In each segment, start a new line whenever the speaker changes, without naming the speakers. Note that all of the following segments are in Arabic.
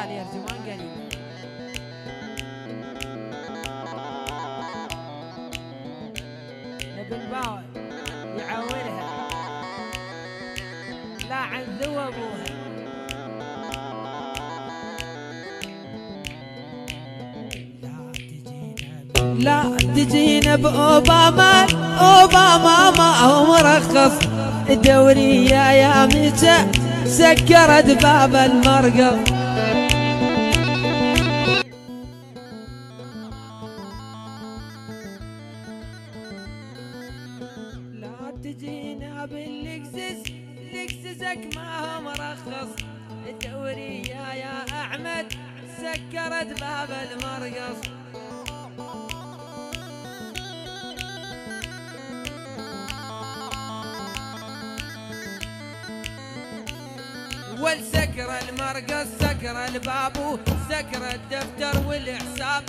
تعال يا رجمان قريب. نبي الباوع يعاورها لا عن ذو ابوها. لا تجينا بأوباما، أوباما ما هو مرخص الدورية يا متى سكرت باب المرقب. لا تجينا باللكزس، لكزسك ما هو مرخص الدورية يا أحمد سكرت باب المرقص. والسكر المرقص سكر الباب سكر الدفتر والحساب.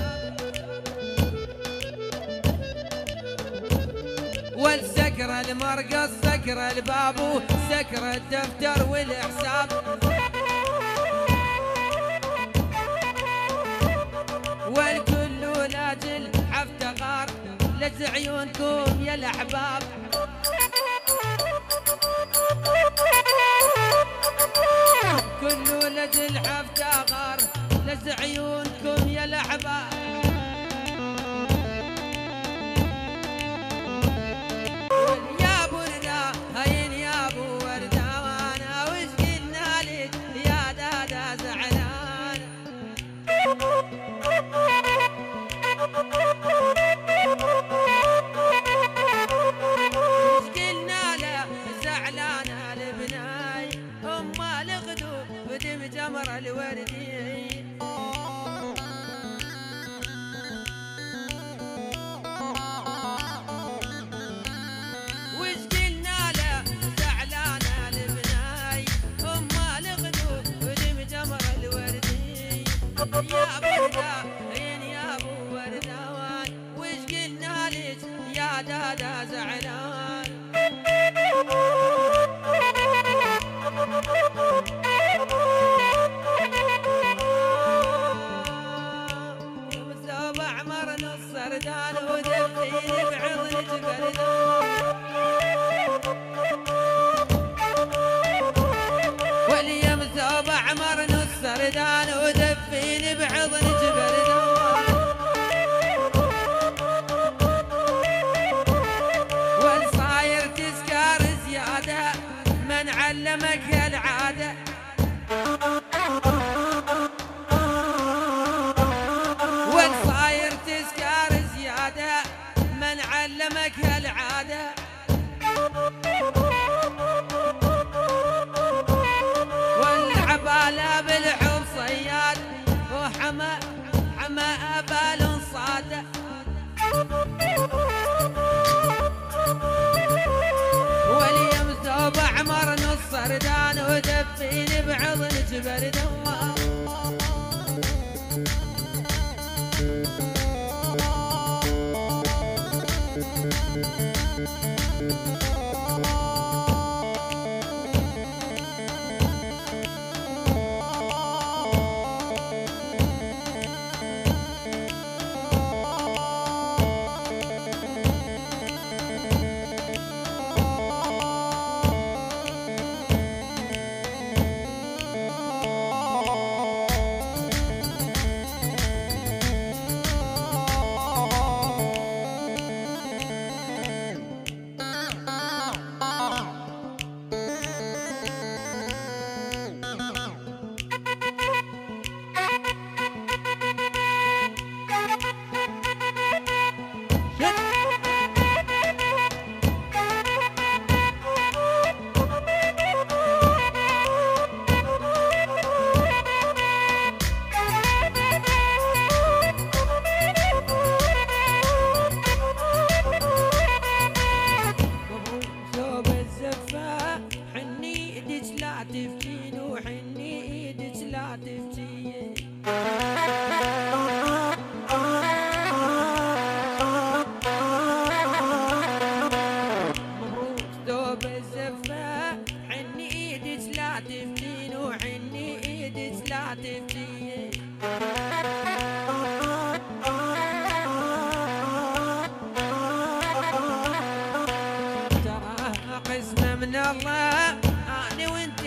والسكر المرقص سكر الباب سكر الدفتر والحساب. والكل لاجل حفتقار لجز عيونكم يا الاحباب. كل لجل حفتقار لجز عيونكم يا الاحباب. يا ابو ردا هين يا ابو ورده وانا وش قلنا لك يا دادا زعلان. وش قلنا له زعلانه لبناي امه الغدو بدم جمر الوردي. يا بردة هين يا ابو وردوان وش قلنا لك يا دادا زعلان. وثوب احمر نص سردان ودفيني بعضن جبردان. واليوم ثوب احمر نص سردان ودفيني بعضن جبردان. والصاير تسكر زيادة من علمك هالعادة. والصاير تسكر زيادة من علمك هالعادة. والعبالة بالحب صياد وحما أبال صادة. واليوم ثوب احمر نص سردان ودفيني بعضن جبردان. لا تبكي ترى قسمة من الله أنا وانت